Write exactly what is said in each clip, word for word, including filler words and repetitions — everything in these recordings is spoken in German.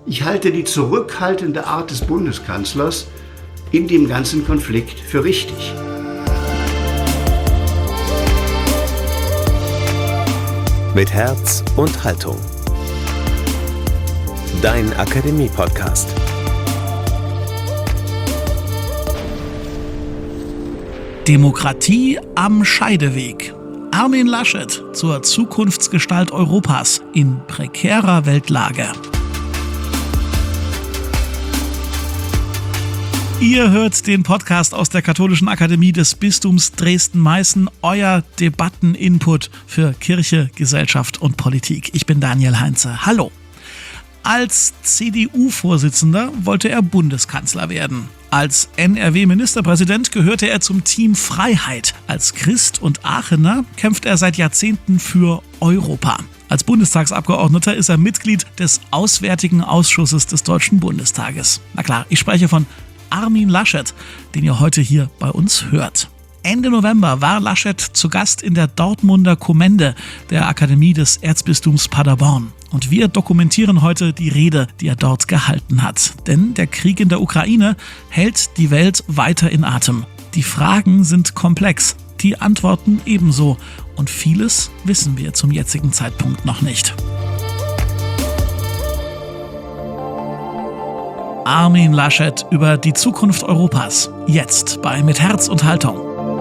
Ich halte die zurückhaltende Art des Bundeskanzlers in dem ganzen Konflikt für richtig. Mit Herz und Haltung. Dein Akademie-Podcast. Demokratie am Scheideweg. Armin Laschet zur Zukunftsgestalt Europas in prekärer Weltlage. Ihr hört den Podcast aus der Katholischen Akademie des Bistums Dresden-Meißen, euer Debatteninput für Kirche, Gesellschaft und Politik. Ich bin Daniel Heinze. Hallo. Als C D U-Vorsitzender wollte er Bundeskanzler werden. Als N R W-Ministerpräsident gehörte er zum Team Freiheit. Als Christ und Aachener kämpft er seit Jahrzehnten für Europa. Als Bundestagsabgeordneter ist er Mitglied des Auswärtigen Ausschusses des Deutschen Bundestages. Na klar, ich spreche von Armin Laschet, den ihr heute hier bei uns hört. Ende November war Laschet zu Gast in der Dortmunder Kommende der Akademie des Erzbistums Paderborn. Und wir dokumentieren heute die Rede, die er dort gehalten hat. Denn der Krieg in der Ukraine hält die Welt weiter in Atem. Die Fragen sind komplex, die Antworten ebenso. Und vieles wissen wir zum jetzigen Zeitpunkt noch nicht. Armin Laschet über die Zukunft Europas. Jetzt bei Mit Herz und Haltung.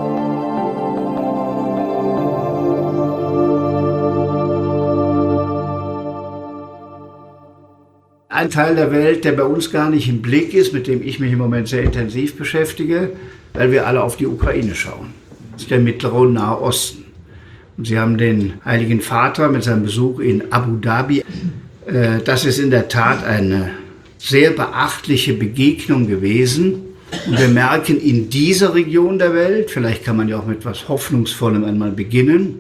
Ein Teil der Welt, der bei uns gar nicht im Blick ist, mit dem ich mich im Moment sehr intensiv beschäftige, weil wir alle auf die Ukraine schauen. Das ist der Mittlere und Nahe Osten. Und Sie haben den Heiligen Vater mit seinem Besuch in Abu Dhabi. Das ist in der Tat eine sehr beachtliche Begegnung gewesen. Und wir merken in dieser Region der Welt, vielleicht kann man ja auch mit etwas Hoffnungsvollem einmal beginnen,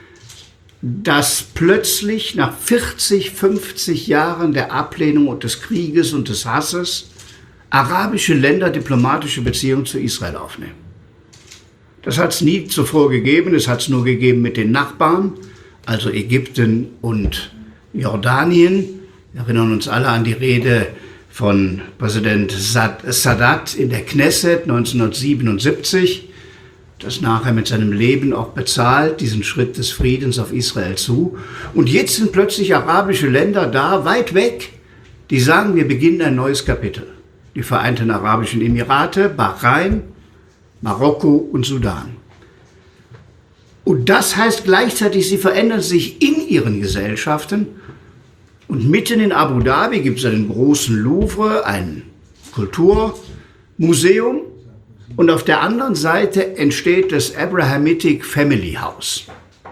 dass plötzlich nach vierzig, fünfzig Jahren der Ablehnung und des Krieges und des Hasses arabische Länder diplomatische Beziehungen zu Israel aufnehmen. Das hat es nie zuvor gegeben, es hat es nur gegeben mit den Nachbarn, also Ägypten und Jordanien. Wir erinnern uns alle an die Rede von Präsident Sadat in der Knesset neunzehnhundertsiebenundsiebzig, das nachher mit seinem Leben auch bezahlt, diesen Schritt des Friedens auf Israel zu. Und jetzt sind plötzlich arabische Länder da, weit weg, die sagen, wir beginnen ein neues Kapitel. Die Vereinten Arabischen Emirate, Bahrain, Marokko und Sudan. Und das heißt gleichzeitig, sie verändern sich in ihren Gesellschaften. Und mitten in Abu Dhabi gibt es einen großen Louvre, ein Kulturmuseum. Und auf der anderen Seite entsteht das Abrahamitic Family House.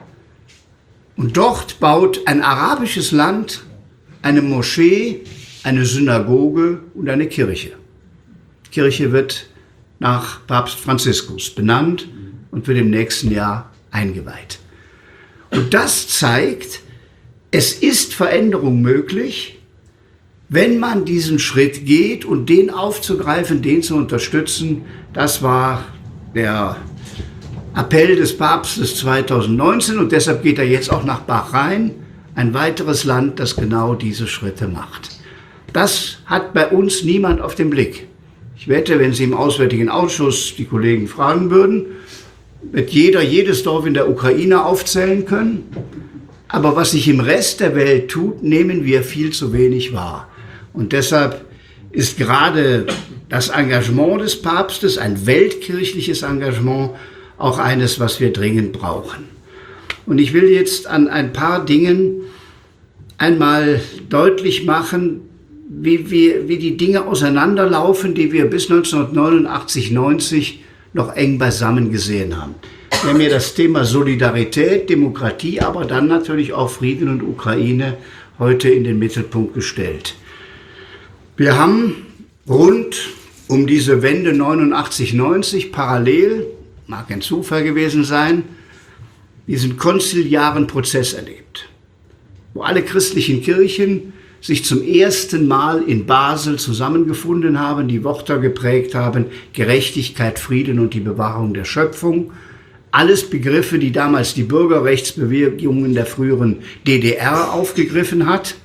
Und dort baut ein arabisches Land eine Moschee, eine Synagoge und eine Kirche. Die Kirche wird nach Papst Franziskus benannt und wird im nächsten Jahr eingeweiht. Und das zeigt, es ist Veränderung möglich, wenn man diesen Schritt geht und den aufzugreifen, den zu unterstützen. Das war der Appell des Papstes zweitausendneunzehn und deshalb geht er jetzt auch nach Bahrain, ein weiteres Land, das genau diese Schritte macht. Das hat bei uns niemand auf dem Blick. Ich wette, wenn Sie im Auswärtigen Ausschuss die Kollegen fragen würden, wird jeder jedes Dorf in der Ukraine aufzählen können. Aber was sich im Rest der Welt tut, nehmen wir viel zu wenig wahr. Und deshalb ist gerade das Engagement des Papstes, ein weltkirchliches Engagement, auch eines, was wir dringend brauchen. Und ich will jetzt an ein paar Dingen einmal deutlich machen, wie, wir, wie die Dinge auseinanderlaufen, die wir bis neunzehnhundertneunundachtzig, neunzig noch eng beisammen gesehen haben. Wir haben ja das Thema Solidarität, Demokratie, aber dann natürlich auch Frieden und Ukraine heute in den Mittelpunkt gestellt. Wir haben rund um diese Wende neunundachtzig, neunzig parallel, mag ein Zufall gewesen sein, diesen konziliaren Prozess erlebt, wo alle christlichen Kirchen sich zum ersten Mal in Basel zusammengefunden haben, die Worte geprägt haben, Gerechtigkeit, Frieden und die Bewahrung der Schöpfung. Alles Begriffe, die damals die Bürgerrechtsbewegungen der früheren D D R aufgegriffen hat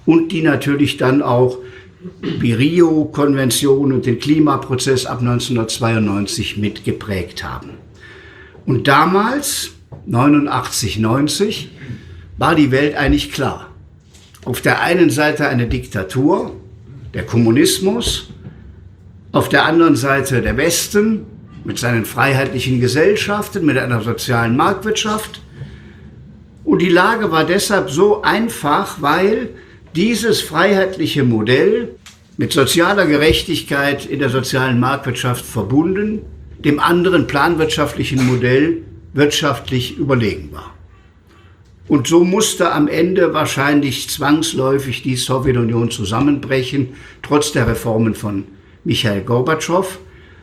und die natürlich dann auch die Rio-Konvention und den Klimaprozess ab neunzehnhundertzweiundneunzig mitgeprägt haben. Und damals, neunundachtzig, neunzig, war die Welt eigentlich klar. Auf der einen Seite eine Diktatur, der Kommunismus, auf der anderen Seite der Westen mit seinen freiheitlichen Gesellschaften, mit einer sozialen Marktwirtschaft. Und die Lage war deshalb so einfach, weil dieses freiheitliche Modell mit sozialer Gerechtigkeit in der sozialen Marktwirtschaft verbunden, dem anderen planwirtschaftlichen Modell wirtschaftlich überlegen war. Und so musste am Ende wahrscheinlich zwangsläufig die Sowjetunion zusammenbrechen, trotz der Reformen von Michail Gorbatschow.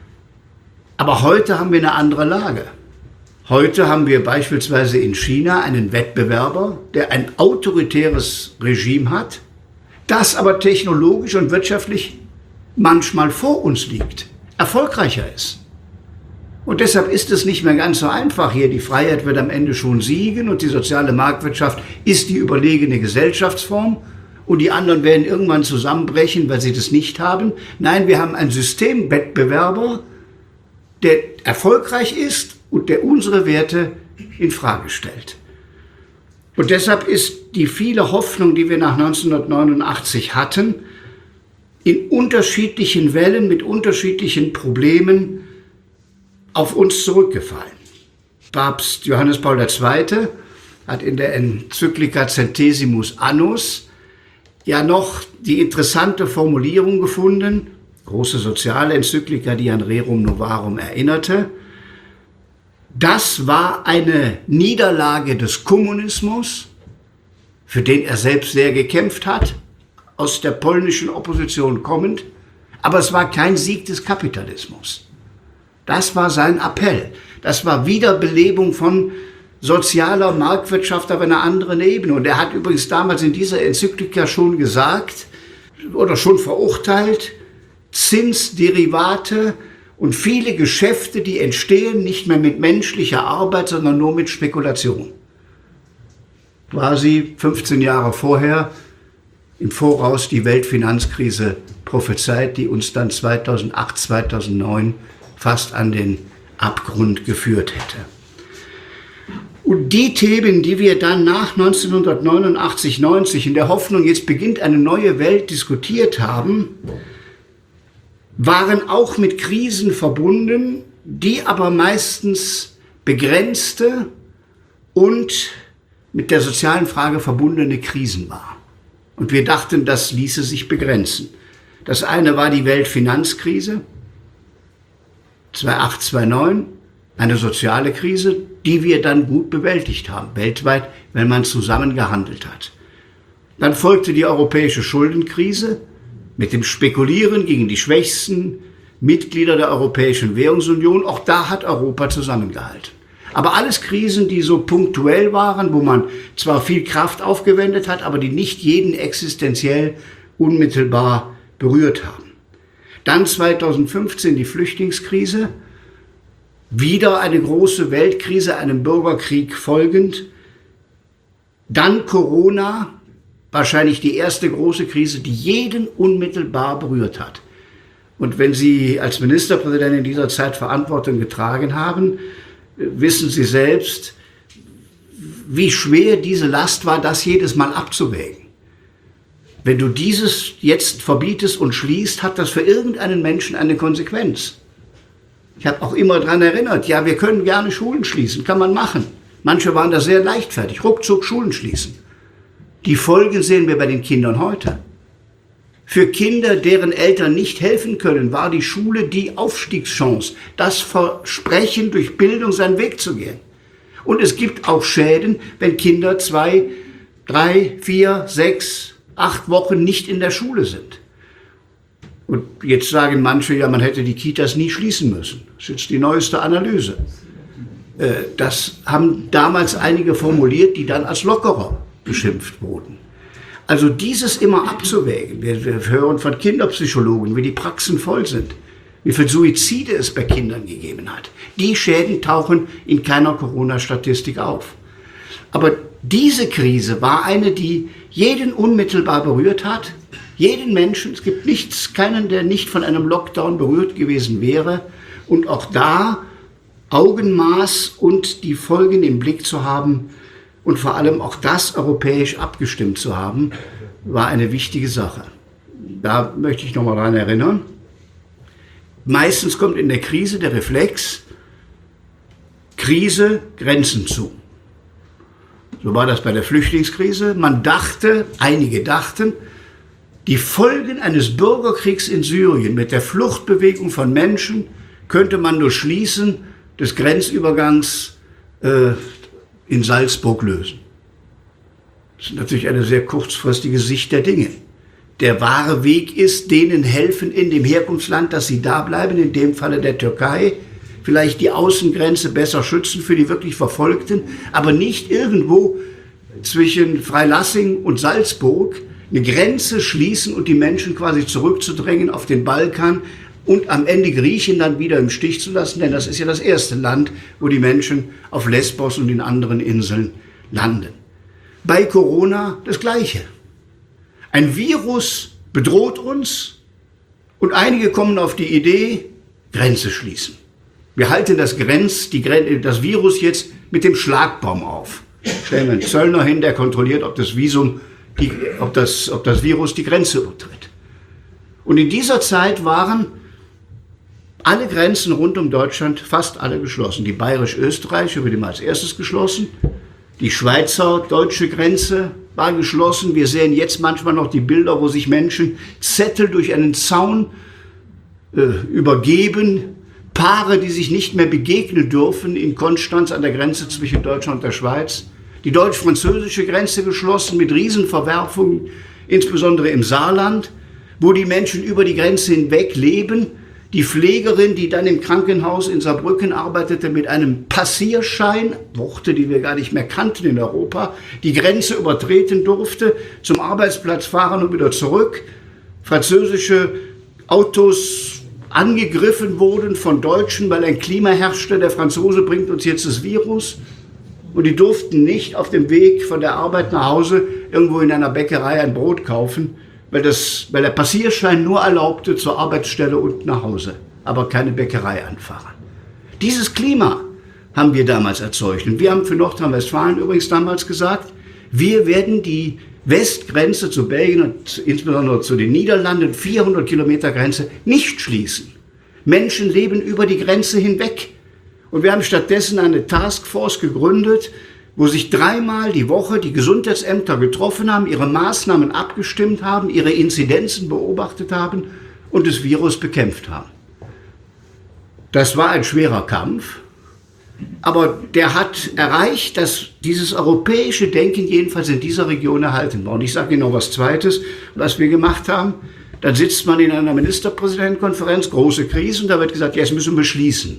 Aber heute haben wir eine andere Lage. Heute haben wir beispielsweise in China einen Wettbewerber, der ein autoritäres Regime hat, das aber technologisch und wirtschaftlich manchmal vor uns liegt, erfolgreicher ist. Und deshalb ist es nicht mehr ganz so einfach hier. Die Freiheit wird am Ende schon siegen und die soziale Marktwirtschaft ist die überlegene Gesellschaftsform und die anderen werden irgendwann zusammenbrechen, weil sie das nicht haben. Nein, wir haben einen Systemwettbewerber, der erfolgreich ist und der unsere Werte in Frage stellt. Und deshalb ist die viele Hoffnung, die wir nach neunzehnhundertneunundachtzig hatten, in unterschiedlichen Wellen mit unterschiedlichen Problemen auf uns zurückgefallen. Papst Johannes Paul der Zweite hat in der Enzyklika Centesimus Annus ja noch die interessante Formulierung gefunden, große soziale Enzyklika, die an Rerum Novarum erinnerte. Das war eine Niederlage des Kommunismus, für den er selbst sehr gekämpft hat, aus der polnischen Opposition kommend, aber es war kein Sieg des Kapitalismus. Das war sein Appell. Das war Wiederbelebung von sozialer Marktwirtschaft auf einer anderen Ebene. Und er hat übrigens damals in dieser Enzyklika schon gesagt oder schon verurteilt, Zinsderivate und viele Geschäfte, die entstehen, nicht mehr mit menschlicher Arbeit, sondern nur mit Spekulation. Quasi fünfzehn Jahre vorher im Voraus die Weltfinanzkrise prophezeit, die uns dann zweitausendacht, zweitausendneun fast an den Abgrund geführt hätte. Und die Themen, die wir dann nach neunzehnhundertneunundachtzig, neunzig in der Hoffnung, jetzt beginnt eine neue Welt, diskutiert haben, waren auch mit Krisen verbunden, die aber meistens begrenzte und mit der sozialen Frage verbundene Krisen waren. Und wir dachten, das ließe sich begrenzen. Das eine war die Weltfinanzkrise, zweitausendacht, zweitausendneun, eine soziale Krise, die wir dann gut bewältigt haben, weltweit, wenn man zusammen gehandelt hat. Dann folgte die europäische Schuldenkrise mit dem Spekulieren gegen die schwächsten Mitglieder der Europäischen Währungsunion. Auch da hat Europa zusammengehalten. Aber alles Krisen, die so punktuell waren, wo man zwar viel Kraft aufgewendet hat, aber die nicht jeden existenziell unmittelbar berührt haben. Dann zweitausendfünfzehn die Flüchtlingskrise, wieder eine große Weltkrise, einem Bürgerkrieg folgend. Dann Corona, wahrscheinlich die erste große Krise, die jeden unmittelbar berührt hat. Und wenn Sie als Ministerpräsident in dieser Zeit Verantwortung getragen haben, wissen Sie selbst, wie schwer diese Last war, das jedes Mal abzuwägen. Wenn du dieses jetzt verbietest und schließt, hat das für irgendeinen Menschen eine Konsequenz. Ich habe auch immer daran erinnert, ja, wir können gerne Schulen schließen, kann man machen. Manche waren da sehr leichtfertig, ruckzuck Schulen schließen. Die Folgen sehen wir bei den Kindern heute. Für Kinder, deren Eltern nicht helfen können, war die Schule die Aufstiegschance, das Versprechen, durch Bildung seinen Weg zu gehen. Und es gibt auch Schäden, wenn Kinder zwei, drei, vier, sechs, acht Wochen nicht in der Schule sind. Und jetzt sagen manche, ja, man hätte die Kitas nie schließen müssen. Das ist jetzt die neueste Analyse. Das haben damals einige formuliert, die dann als Lockerer beschimpft wurden. Also dieses immer abzuwägen. Wir, wir hören von Kinderpsychologen, wie die Praxen voll sind, wie viele Suizide es bei Kindern gegeben hat. Die Schäden tauchen in keiner Corona-Statistik auf. Aber diese Krise war eine, die jeden unmittelbar berührt hat. Jeden Menschen, es gibt nichts, keinen, der nicht von einem Lockdown berührt gewesen wäre. Und auch da Augenmaß und die Folgen im Blick zu haben und vor allem auch das europäisch abgestimmt zu haben, war eine wichtige Sache. Da möchte ich nochmal daran erinnern. Meistens kommt in der Krise der Reflex, Krise, Grenzen zu. So war das bei der Flüchtlingskrise. Man dachte, einige dachten, die Folgen eines Bürgerkriegs in Syrien mit der Fluchtbewegung von Menschen könnte man durch Schließen des Grenzübergangs äh, in Salzburg lösen. Das ist natürlich eine sehr kurzfristige Sicht der Dinge. Der wahre Weg ist, denen helfen in dem Herkunftsland, dass sie da bleiben, in dem Falle der Türkei, vielleicht die Außengrenze besser schützen für die wirklich Verfolgten, aber nicht irgendwo zwischen Freilassing und Salzburg eine Grenze schließen und die Menschen quasi zurückzudrängen auf den Balkan und am Ende Griechenland wieder im Stich zu lassen, denn das ist ja das erste Land, wo die Menschen auf Lesbos und den anderen Inseln landen. Bei Corona das Gleiche. Ein Virus bedroht uns und einige kommen auf die Idee, Grenze schließen. Wir halten das, Grenz, die, das Virus jetzt mit dem Schlagbaum auf. Stellen wir einen Zöllner hin, der kontrolliert, ob das Visum, die, ob, das, ob das Virus die Grenze übertritt. Und in dieser Zeit waren alle Grenzen rund um Deutschland, fast alle geschlossen. Die bayerisch-österreichische wurde mal als erstes geschlossen. Die schweizer-deutsche Grenze war geschlossen. Wir sehen jetzt manchmal noch die Bilder, wo sich Menschen Zettel durch einen Zaun äh, übergeben. Paare, die sich nicht mehr begegnen dürfen in Konstanz an der Grenze zwischen Deutschland und der Schweiz. Die deutsch-französische Grenze geschlossen mit Riesenverwerfungen, insbesondere im Saarland, wo die Menschen über die Grenze hinweg leben. Die Pflegerin, die dann im Krankenhaus in Saarbrücken arbeitete, mit einem Passierschein, Worte, die wir gar nicht mehr kannten in Europa, die Grenze übertreten durfte, zum Arbeitsplatz fahren und wieder zurück. Französische Autos angegriffen wurden von Deutschen, weil ein Klima herrschte, der Franzose bringt uns jetzt das Virus. Und die durften nicht auf dem Weg von der Arbeit nach Hause irgendwo in einer Bäckerei ein Brot kaufen, weil, das, weil der Passierschein nur erlaubte zur Arbeitsstelle und nach Hause, aber keine Bäckerei anfahren. Dieses Klima haben wir damals erzeugt. Und wir haben für Nordrhein-Westfalen übrigens damals gesagt, wir werden die Westgrenze zu Belgien und insbesondere zu den Niederlanden, vierhundert Kilometer Grenze, nicht schließen. Menschen leben über die Grenze hinweg. Und wir haben stattdessen eine Taskforce gegründet, wo sich dreimal die Woche die Gesundheitsämter getroffen haben, ihre Maßnahmen abgestimmt haben, ihre Inzidenzen beobachtet haben und das Virus bekämpft haben. Das war ein schwerer Kampf, aber der hat erreicht, dass dieses europäische Denken jedenfalls in dieser Region erhalten war. Und ich sage Ihnen noch was Zweites, was wir gemacht haben. Dann sitzt man in einer Ministerpräsidentenkonferenz, große Krise, und da wird gesagt, ja, jetzt müssen wir schließen.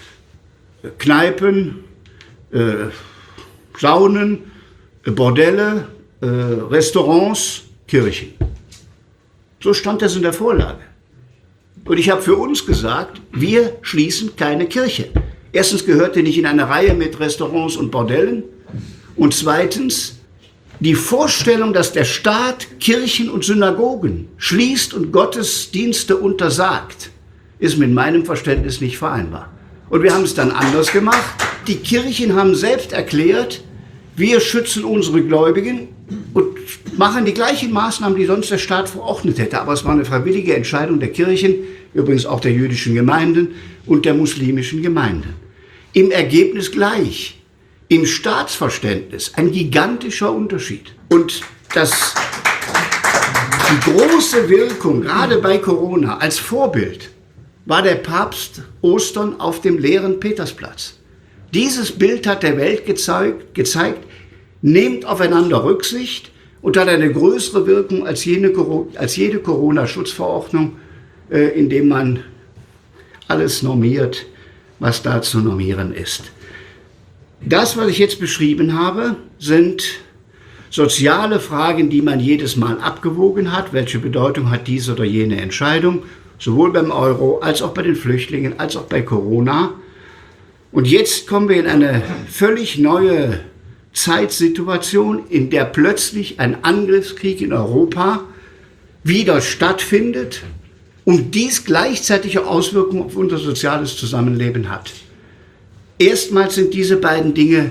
Kneipen, äh, Saunen, Bordelle, äh, Restaurants, Kirchen. So stand das in der Vorlage. Und ich habe für uns gesagt, wir schließen keine Kirche. Erstens gehört die nicht in eine Reihe mit Restaurants und Bordellen. Und zweitens, die Vorstellung, dass der Staat Kirchen und Synagogen schließt und Gottesdienste untersagt, ist mit meinem Verständnis nicht vereinbar. Und wir haben es dann anders gemacht. Die Kirchen haben selbst erklärt, wir schützen unsere Gläubigen und machen die gleichen Maßnahmen, die sonst der Staat verordnet hätte. Aber es war eine freiwillige Entscheidung der Kirchen, übrigens auch der jüdischen Gemeinden und der muslimischen Gemeinden. Im Ergebnis gleich, im Staatsverständnis ein gigantischer Unterschied. Und das, die große Wirkung, gerade bei Corona, als Vorbild, war der Papst Ostern auf dem leeren Petersplatz. Dieses Bild hat der Welt gezeigt, gezeigt, nehmt aufeinander Rücksicht und hat eine größere Wirkung als jede, als jede Corona-Schutzverordnung, äh, indem man alles normiert, was da zu normieren ist. Das, was ich jetzt beschrieben habe, sind soziale Fragen, die man jedes Mal abgewogen hat. Welche Bedeutung hat diese oder jene Entscheidung? Sowohl beim Euro, als auch bei den Flüchtlingen, als auch bei Corona. Und jetzt kommen wir in eine völlig neue Zeitsituation, in der plötzlich ein Angriffskrieg in Europa wieder stattfindet und dies gleichzeitige Auswirkungen auf unser soziales Zusammenleben hat. Erstmals sind diese beiden Dinge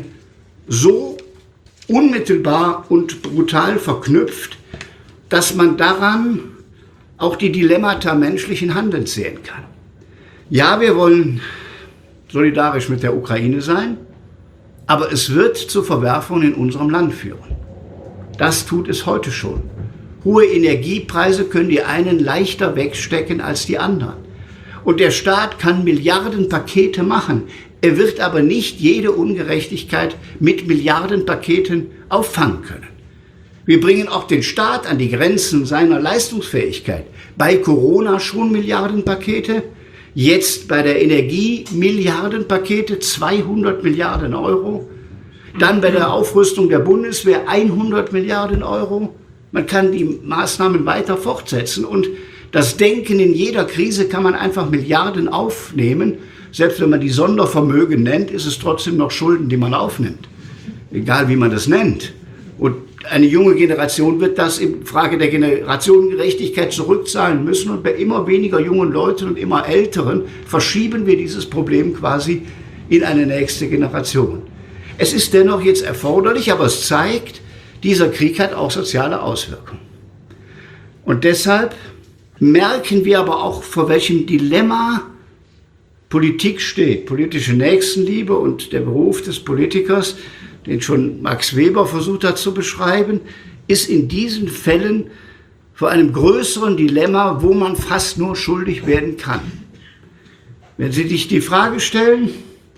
so unmittelbar und brutal verknüpft, dass man daran auch die Dilemmata menschlichen Handelns sehen kann. Ja, wir wollen solidarisch mit der Ukraine sein, aber es wird zu Verwerfungen in unserem Land führen. Das tut es heute schon. Hohe Energiepreise können die einen leichter wegstecken als die anderen. Und der Staat kann Milliardenpakete machen. Er wird aber nicht jede Ungerechtigkeit mit Milliardenpaketen auffangen können. Wir bringen auch den Staat an die Grenzen seiner Leistungsfähigkeit. Bei Corona schon Milliardenpakete, jetzt bei der Energie Milliardenpakete, zweihundert Milliarden Euro. Dann bei der Aufrüstung der Bundeswehr hundert Milliarden Euro. Man kann die Maßnahmen weiter fortsetzen und das Denken in jeder Krise kann man einfach Milliarden aufnehmen. Selbst wenn man die Sondervermögen nennt, ist es trotzdem noch Schulden, die man aufnimmt. Egal wie man das nennt. Und eine junge Generation wird das in Frage der Generationengerechtigkeit zurückzahlen müssen. Und bei immer weniger jungen Leuten und immer älteren verschieben wir dieses Problem quasi in eine nächste Generation. Es ist dennoch jetzt erforderlich, aber es zeigt, dieser Krieg hat auch soziale Auswirkungen. Und deshalb merken wir aber auch, vor welchem Dilemma Politik steht. Politische Nächstenliebe und der Beruf des Politikers, den schon Max Weber versucht hat zu beschreiben, ist in diesen Fällen vor einem größeren Dilemma, wo man fast nur schuldig werden kann. Wenn Sie sich die Frage stellen,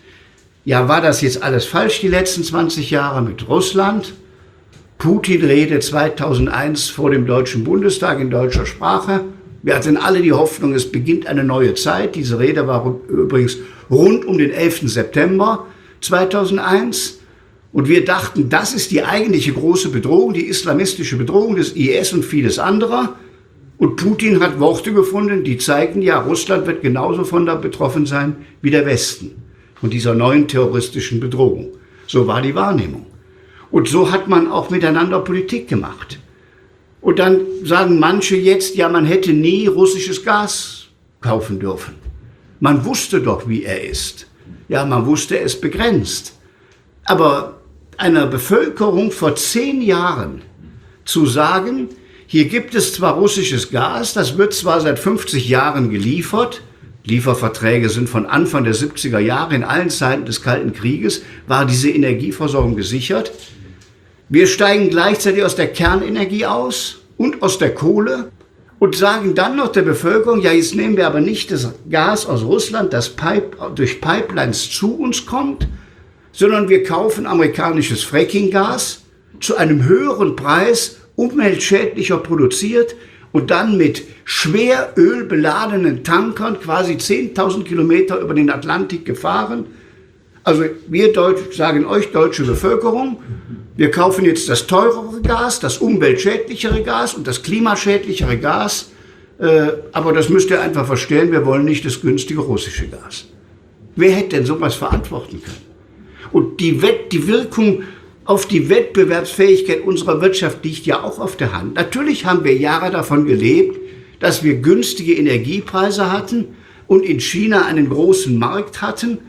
ja, war das jetzt alles falsch die letzten zwanzig Jahre mit Russland? Putin redet zweitausendeins vor dem Deutschen Bundestag in deutscher Sprache. Wir hatten alle die Hoffnung, es beginnt eine neue Zeit. Diese Rede war übrigens rund um den elften September zweitausendeins. Und wir dachten, das ist die eigentliche große Bedrohung, die islamistische Bedrohung des I S und vieles anderer. Und Putin hat Worte gefunden, die zeigen, ja, Russland wird genauso von da betroffen sein wie der Westen. Von dieser neuen terroristischen Bedrohung. So war die Wahrnehmung. Und so hat man auch miteinander Politik gemacht. Und dann sagen manche jetzt, ja, man hätte nie russisches Gas kaufen dürfen. Man wusste doch, wie er ist. Ja, man wusste es begrenzt. Aber einer Bevölkerung vor zehn Jahren zu sagen, hier gibt es zwar russisches Gas, das wird zwar seit fünfzig Jahren geliefert, Lieferverträge sind von Anfang der siebziger Jahre, in allen Zeiten des Kalten Krieges war diese Energieversorgung gesichert. Wir steigen gleichzeitig aus der Kernenergie aus und aus der Kohle und sagen dann noch der Bevölkerung, ja, jetzt nehmen wir aber nicht das Gas aus Russland, das Pipe, durch Pipelines zu uns kommt, sondern wir kaufen amerikanisches Fracking-Gas zu einem höheren Preis, umweltschädlicher produziert und dann mit schwer ölbeladenen Tankern quasi zehntausend Kilometer über den Atlantik gefahren. Also wir Deutsch, sagen euch, deutsche Bevölkerung, wir kaufen jetzt das teurere Gas, das umweltschädlichere Gas und das klimaschädlichere Gas. Äh, aber das müsst ihr einfach verstehen, wir wollen nicht das günstige russische Gas. Wer hätte denn sowas verantworten können? Und die, Wett, die Wirkung auf die Wettbewerbsfähigkeit unserer Wirtschaft liegt ja auch auf der Hand. Natürlich haben wir Jahre davon gelebt, dass wir günstige Energiepreise hatten und in China einen großen Markt hatten.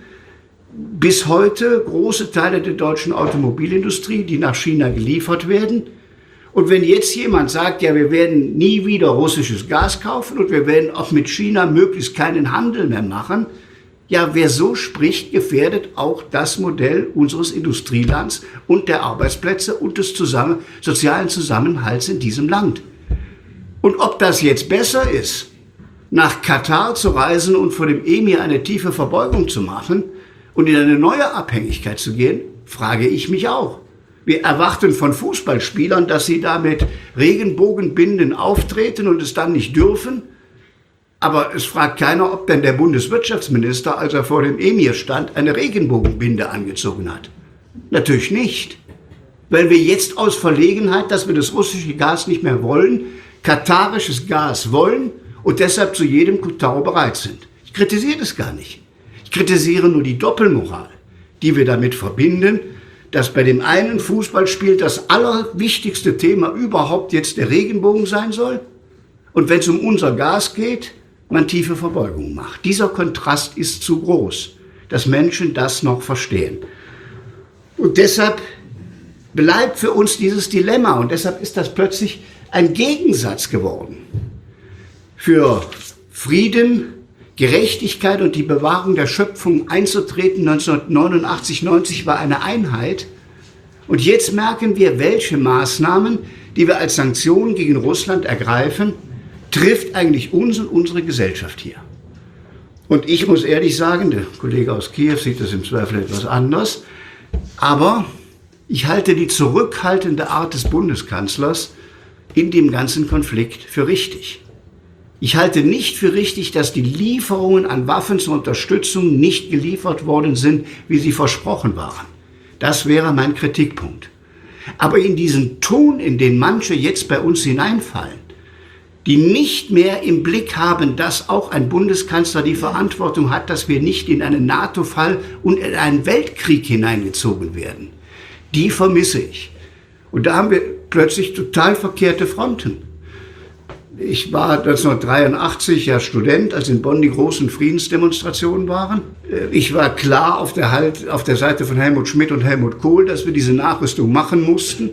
Bis heute große Teile der deutschen Automobilindustrie, die nach China geliefert werden. Und wenn jetzt jemand sagt, ja, wir werden nie wieder russisches Gas kaufen und wir werden auch mit China möglichst keinen Handel mehr machen, ja, wer so spricht, gefährdet auch das Modell unseres Industrielands und der Arbeitsplätze und des zusammen, sozialen Zusammenhalts in diesem Land. Und ob das jetzt besser ist, nach Katar zu reisen und vor dem Emir eine tiefe Verbeugung zu machen und in eine neue Abhängigkeit zu gehen, frage ich mich auch. Wir erwarten von Fußballspielern, dass sie da mit Regenbogenbinden auftreten und es dann nicht dürfen. Aber es fragt keiner, ob denn der Bundeswirtschaftsminister, als er vor dem Emir stand, eine Regenbogenbinde angezogen hat. Natürlich nicht. Weil wir jetzt aus Verlegenheit, dass wir das russische Gas nicht mehr wollen, katarisches Gas wollen und deshalb zu jedem Kutau bereit sind. Ich kritisiere das gar nicht. Ich kritisiere nur die Doppelmoral, die wir damit verbinden, dass bei dem einen Fußballspiel das allerwichtigste Thema überhaupt jetzt der Regenbogen sein soll und wenn es um unser Gas geht, man tiefe Verbeugungen macht. Dieser Kontrast ist zu groß, dass Menschen das noch verstehen. Und deshalb bleibt für uns dieses Dilemma und deshalb ist das plötzlich ein Gegensatz geworden. Für Frieden, Gerechtigkeit und die Bewahrung der Schöpfung einzutreten neunzehnhundertneunundachtzig neunzig war eine Einheit. Und jetzt merken wir, welche Maßnahmen, die wir als Sanktionen gegen Russland ergreifen, trifft eigentlich uns und unsere Gesellschaft hier. Und ich muss ehrlich sagen, der Kollege aus Kiew sieht das im Zweifel etwas anders, aber ich halte die zurückhaltende Art des Bundeskanzlers in dem ganzen Konflikt für richtig. Ich halte nicht für richtig, dass die Lieferungen an Waffen zur Unterstützung nicht geliefert worden sind, wie sie versprochen waren. Das wäre mein Kritikpunkt. Aber in diesen Ton, in den manche jetzt bei uns hineinfallen, die nicht mehr im Blick haben, dass auch ein Bundeskanzler die Verantwortung hat, dass wir nicht in einen NATO-Fall und in einen Weltkrieg hineingezogen werden, die vermisse ich. Und da haben wir plötzlich total verkehrte Fronten. Ich war neunzehnhundertdreiundachtzig ja Student, als in Bonn die großen Friedensdemonstrationen waren. Ich war klar auf der, halt, auf der Seite von Helmut Schmidt und Helmut Kohl, dass wir diese Nachrüstung machen mussten,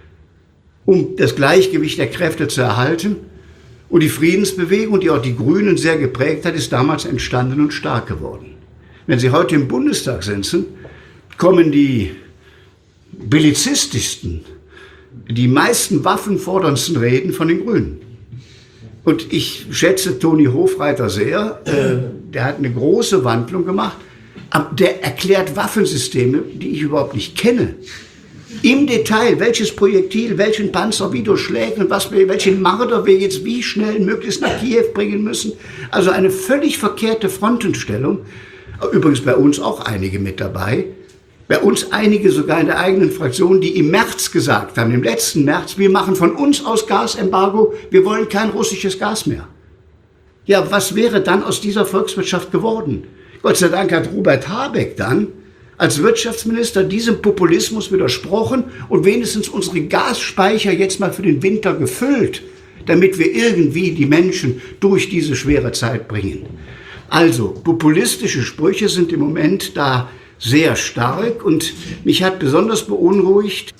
um das Gleichgewicht der Kräfte zu erhalten. Und die Friedensbewegung, die auch die Grünen sehr geprägt hat, ist damals entstanden und stark geworden. Wenn Sie heute im Bundestag sitzen, kommen die bellizistischsten, die meisten waffenforderndsten Reden von den Grünen. Und ich schätze Toni Hofreiter sehr, äh, der hat eine große Wandlung gemacht, aber der erklärt Waffensysteme, die ich überhaupt nicht kenne. Im Detail, welches Projektil, welchen Panzer wie durchschlägt und was, welchen Marder wir jetzt wie schnell möglichst nach Kiew bringen müssen. Also eine völlig verkehrte Frontenstellung. Übrigens bei uns auch einige mit dabei. Bei uns einige sogar in der eigenen Fraktion, die im März gesagt haben, im letzten März, wir machen von uns aus Gasembargo, wir wollen kein russisches Gas mehr. Ja, was wäre dann aus dieser Volkswirtschaft geworden? Gott sei Dank hat Robert Habeck dann als Wirtschaftsminister diesem Populismus widersprochen und wenigstens unsere Gasspeicher jetzt mal für den Winter gefüllt, damit wir irgendwie die Menschen durch diese schwere Zeit bringen. Also, populistische Sprüche sind im Moment da sehr stark und mich hat besonders beunruhigt,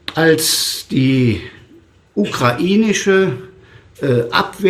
als die ukrainische äh,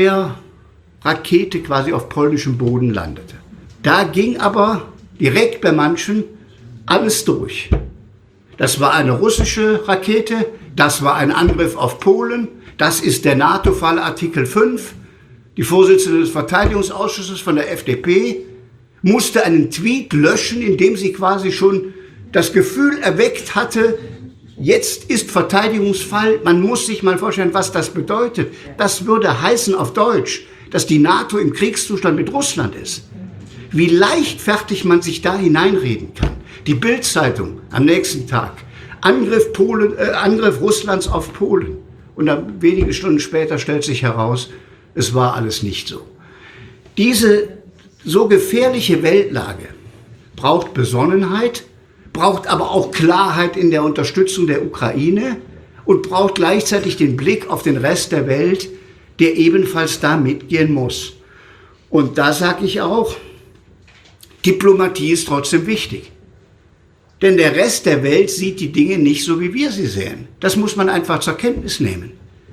Abwehrrakete quasi auf polnischem Boden landete. Da ging aber direkt bei manchen alles durch. Das war eine russische Rakete, das war ein Angriff auf Polen, das ist der NATO-Fall Artikel fünf. Die Vorsitzende des Verteidigungsausschusses von der F D P musste einen Tweet löschen, in dem sie quasi schon das Gefühl erweckt hatte, jetzt ist Verteidigungsfall, man muss sich mal vorstellen, was das bedeutet. Das würde heißen auf Deutsch, dass die NATO im Kriegszustand mit Russland ist. Wie leichtfertig man sich da hineinreden kann. Die Bild-Zeitung am nächsten Tag, Angriff, Polen, äh, Angriff Russlands auf Polen. Und dann wenige Stunden später stellt sich heraus, es war alles nicht so. Diese so gefährliche Weltlage braucht Besonnenheit, braucht aber auch Klarheit in der Unterstützung der Ukraine und braucht gleichzeitig den Blick auf den Rest der Welt, der ebenfalls da mitgehen muss. Und da sage ich auch, Diplomatie ist trotzdem wichtig. Denn der Rest der Welt sieht die Dinge nicht so, wie wir sie sehen. Das muss man einfach zur Kenntnis nehmen.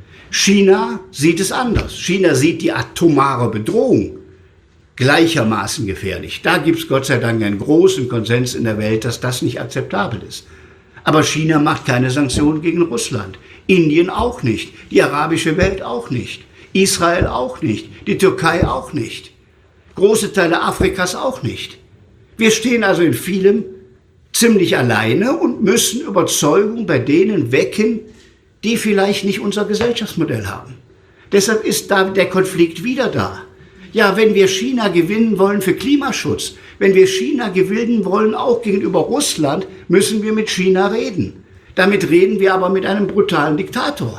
China sieht es anders. China sieht die atomare Bedrohung gleichermaßen gefährlich. Da gibt es Gott sei Dank einen großen Konsens in der Welt, dass das nicht akzeptabel ist. Aber China macht keine Sanktionen gegen Russland. Indien auch nicht. Die arabische Welt auch nicht. Israel auch nicht. Die Türkei auch nicht. Große Teile Afrikas auch nicht. Wir stehen also in vielem ziemlich alleine und müssen Überzeugung bei denen wecken, die vielleicht nicht unser Gesellschaftsmodell haben. Deshalb ist da der Konflikt wieder da. Ja, wenn wir China gewinnen wollen für Klimaschutz, wenn wir China gewinnen wollen auch gegenüber Russland, müssen wir mit China reden. Damit reden wir aber mit einem brutalen Diktator.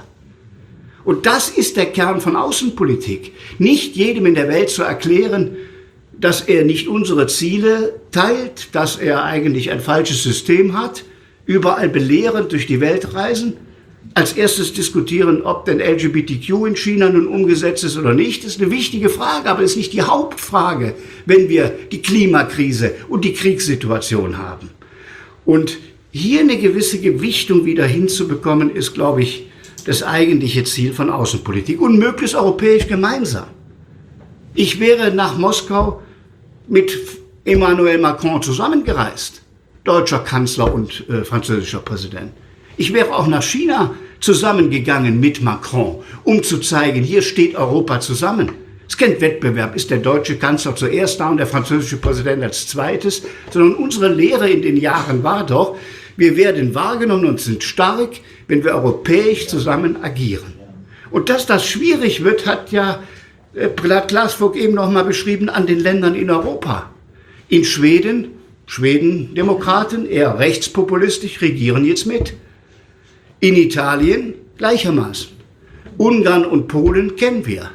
Und das ist der Kern von Außenpolitik. Nicht jedem in der Welt zu erklären, dass er nicht unsere Ziele teilt, dass er eigentlich ein falsches System hat, überall belehrend durch die Welt reisen, als erstes diskutieren, ob denn L G B T Q in China nun umgesetzt ist oder nicht. Das ist eine wichtige Frage, aber das ist nicht die Hauptfrage, wenn wir die Klimakrise und die Kriegssituation haben. Und hier eine gewisse Gewichtung wieder hinzubekommen, ist, glaube ich, das eigentliche Ziel von Außenpolitik und möglichst europäisch gemeinsam. Ich wäre nach Moskau mit Emmanuel Macron zusammengereist, deutscher Kanzler und äh, französischer Präsident. Ich wäre auch nach China zusammengegangen mit Macron, um zu zeigen, hier steht Europa zusammen. Es ist kein Wettbewerb, ist der deutsche Kanzler zuerst da und der französische Präsident als zweites, sondern unsere Lehre in den Jahren war doch, wir werden wahrgenommen und sind stark, wenn wir europäisch zusammen agieren. Und dass das schwierig wird, hat ja äh, Glasvogt eben noch mal beschrieben an den Ländern in Europa. In Schweden, Schweden-Demokraten, eher rechtspopulistisch, regieren jetzt mit. In Italien gleichermaßen. Ungarn und Polen kennen wir.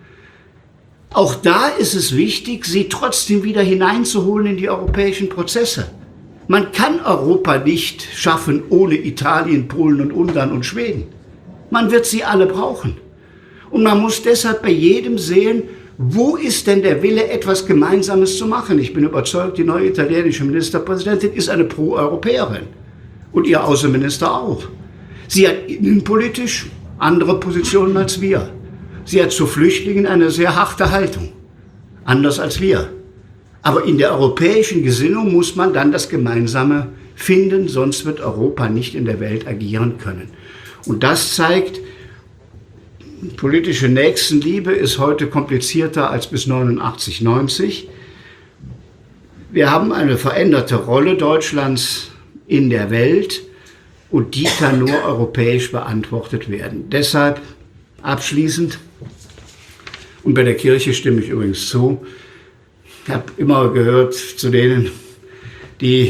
Auch da ist es wichtig, sie trotzdem wieder hineinzuholen in die europäischen Prozesse. Man kann Europa nicht schaffen ohne Italien, Polen und Ungarn und Schweden. Man wird sie alle brauchen. Und man muss deshalb bei jedem sehen, wo ist denn der Wille, etwas Gemeinsames zu machen? Ich bin überzeugt, die neue italienische Ministerpräsidentin ist eine Pro-Europäerin. Und ihr Außenminister auch. Sie hat innenpolitisch andere Positionen als wir. Sie hat zu Flüchtlingen eine sehr harte Haltung. Anders als wir. Aber in der europäischen Gesinnung muss man dann das Gemeinsame finden, sonst wird Europa nicht in der Welt agieren können. Und das zeigt, politische Nächstenliebe ist heute komplizierter als bis neunundachtzig, neunzig. Wir haben eine veränderte Rolle Deutschlands in der Welt und die kann nur europäisch beantwortet werden. Deshalb abschließend, und bei der Kirche stimme ich übrigens zu, ich habe immer gehört zu denen, die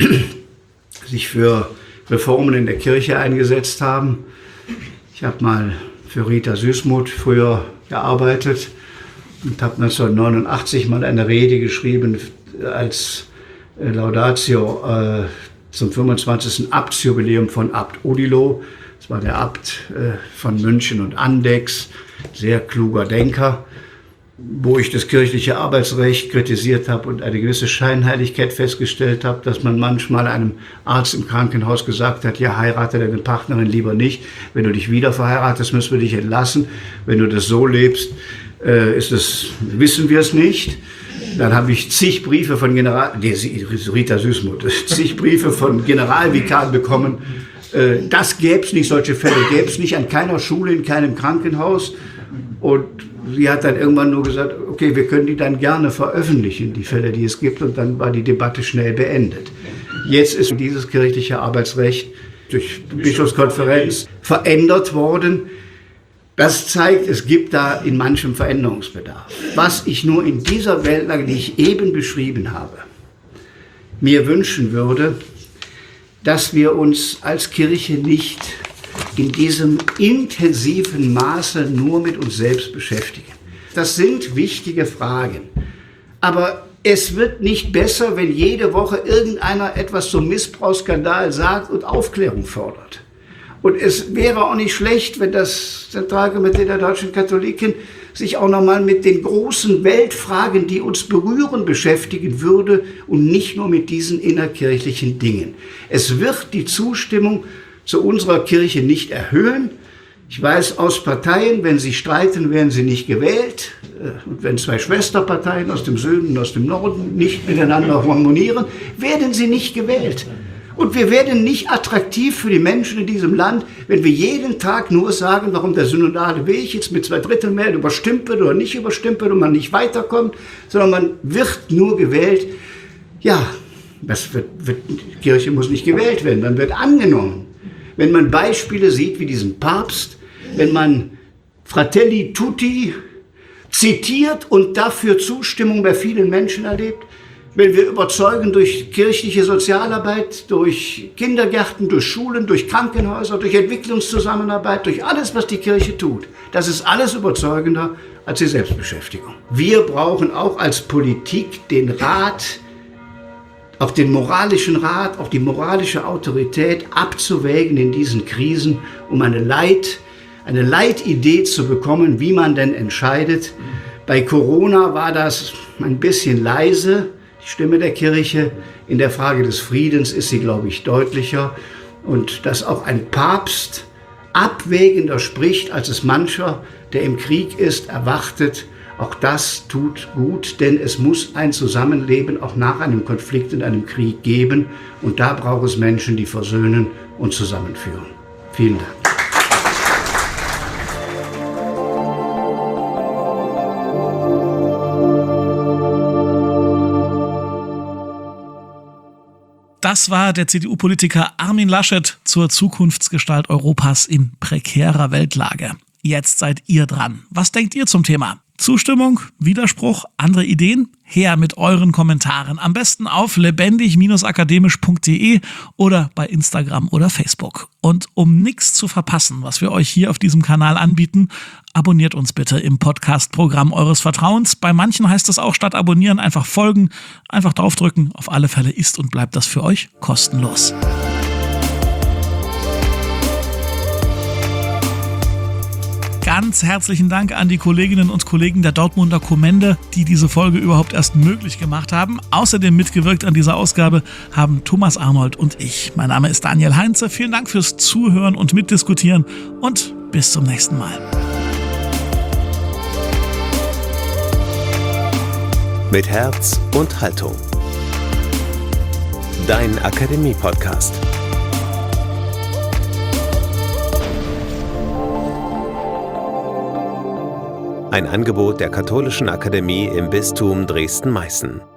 sich für Reformen in der Kirche eingesetzt haben. Ich habe mal für Rita Süssmuth früher gearbeitet und habe neunzehnhundertneunundachtzig mal eine Rede geschrieben als Laudatio äh, zum fünfundzwanzigsten Abtsjubiläum von Abt Odilo. Das war der Abt äh, von München und Andechs, sehr kluger Denker, wo ich das kirchliche Arbeitsrecht kritisiert habe und eine gewisse Scheinheiligkeit festgestellt habe, dass man manchmal einem Arzt im Krankenhaus gesagt hat, ja, heirate deine Partnerin lieber nicht. Wenn du dich wieder verheiratest, müssen wir dich entlassen. Wenn du das so lebst, äh, ist es, wissen wir es nicht. Dann habe ich zig Briefe von General, nee, Rita Süssmuth, zig Briefe von Generalvikaren bekommen. Äh, das gäbe es nicht, solche Fälle gäbe es nicht an keiner Schule, in keinem Krankenhaus. Und sie hat dann irgendwann nur gesagt, okay, wir können die dann gerne veröffentlichen, die Fälle, die es gibt. Und dann war die Debatte schnell beendet. Jetzt ist dieses kirchliche Arbeitsrecht durch Bischofskonferenz verändert worden. Das zeigt, es gibt da in manchem Veränderungsbedarf. Was ich nur in dieser Weltlage, die ich eben beschrieben habe, mir wünschen würde, dass wir uns als Kirche nicht in diesem intensiven Maße nur mit uns selbst beschäftigen. Das sind wichtige Fragen. Aber es wird nicht besser, wenn jede Woche irgendeiner etwas zum Missbrauchsskandal sagt und Aufklärung fordert. Und es wäre auch nicht schlecht, wenn das Zentralkomitee der deutschen Katholiken sich auch nochmal mit den großen Weltfragen, die uns berühren, beschäftigen würde und nicht nur mit diesen innerkirchlichen Dingen. Es wird die Zustimmung zu unserer Kirche nicht erhöhen. Ich weiß aus Parteien, wenn sie streiten, werden sie nicht gewählt. Und wenn zwei Schwesterparteien aus dem Süden und aus dem Norden nicht miteinander harmonieren, werden sie nicht gewählt. Und wir werden nicht attraktiv für die Menschen in diesem Land, wenn wir jeden Tag nur sagen, warum der synodale Weg jetzt mit zwei Drittel mehr überstimmt wird oder nicht überstimmt wird und man nicht weiterkommt, sondern man wird nur gewählt. Ja, das wird, wird, die Kirche muss nicht gewählt werden, dann wird angenommen. Wenn man Beispiele sieht wie diesen Papst, wenn man Fratelli Tutti zitiert und dafür Zustimmung bei vielen Menschen erlebt, wenn wir überzeugen durch kirchliche Sozialarbeit, durch Kindergärten, durch Schulen, durch Krankenhäuser, durch Entwicklungszusammenarbeit, durch alles, was die Kirche tut, das ist alles überzeugender als die Selbstbeschäftigung. Wir brauchen auch als Politik den Rat auch den moralischen Rat, auch die moralische Autorität abzuwägen in diesen Krisen, um eine Leit, eine Leitidee zu bekommen, wie man denn entscheidet. Bei Corona war das ein bisschen leise, die Stimme der Kirche. In der Frage des Friedens ist sie, glaube ich, deutlicher. Und dass auch ein Papst abwägender spricht, als es mancher, der im Krieg ist, erwartet. Auch das tut gut, denn es muss ein Zusammenleben auch nach einem Konflikt und einem Krieg geben. Und da braucht es Menschen, die versöhnen und zusammenführen. Vielen Dank. Das war der C D U-Politiker Armin Laschet zur Zukunftsgestalt Europas in prekärer Weltlage. Jetzt seid ihr dran. Was denkt ihr zum Thema? Zustimmung, Widerspruch, andere Ideen? Her mit euren Kommentaren. Am besten auf lebendig akademisch punkt de oder bei Instagram oder Facebook. Und um nichts zu verpassen, was wir euch hier auf diesem Kanal anbieten, abonniert uns bitte im Podcast-Programm eures Vertrauens. Bei manchen heißt es auch statt abonnieren einfach folgen, einfach draufdrücken. Auf alle Fälle ist und bleibt das für euch kostenlos. Ganz herzlichen Dank an die Kolleginnen und Kollegen der Dortmunder Kommende, die diese Folge überhaupt erst möglich gemacht haben. Außerdem mitgewirkt an dieser Ausgabe haben Thomas Arnold und ich. Mein Name ist Daniel Heinze. Vielen Dank fürs Zuhören und Mitdiskutieren und bis zum nächsten Mal. Mit Herz und Haltung. Dein Akademie-Podcast. Ein Angebot der Katholischen Akademie im Bistum Dresden-Meißen.